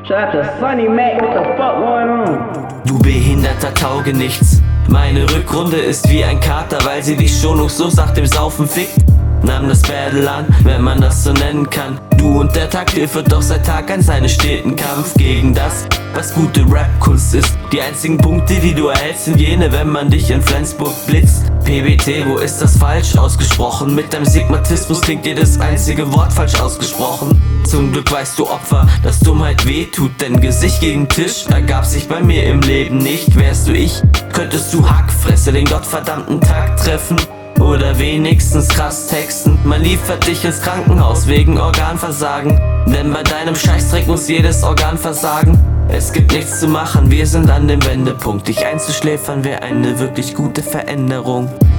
Shout out to Sunny Mac, what the fuck going on? Du behinderter Taugenichts. Meine Rückrunde ist wie ein Kater, weil sie dich schonungslos nach dem Saufen fickt. Nahm das Battle an, wenn man das so nennen kann. Du und der Taktil führt doch seit Tag an seinen steten Kampf gegen das, was gute Rap-Kunst ist. Die einzigen Punkte, die du erhältst, sind jene, wenn man dich in Flensburg blitzt. PBT, wo ist das falsch ausgesprochen? Mit deinem Sigmatismus klingt jedes einzige Wort falsch ausgesprochen. Zum Glück weißt du, Opfer, dass Dummheit weh tut, denn Gesicht gegen Tisch ergab sich bei mir im Leben nicht. Wärst du ich, könntest du Hackfresse den gottverdammten Tag treffen. Oder wenigstens krass texten. Man liefert dich ins Krankenhaus wegen Organversagen. Denn bei deinem Scheißdreck muss jedes Organ versagen. Es gibt nichts zu machen, wir sind an dem Wendepunkt. Dich einzuschläfern wäre eine wirklich gute Veränderung.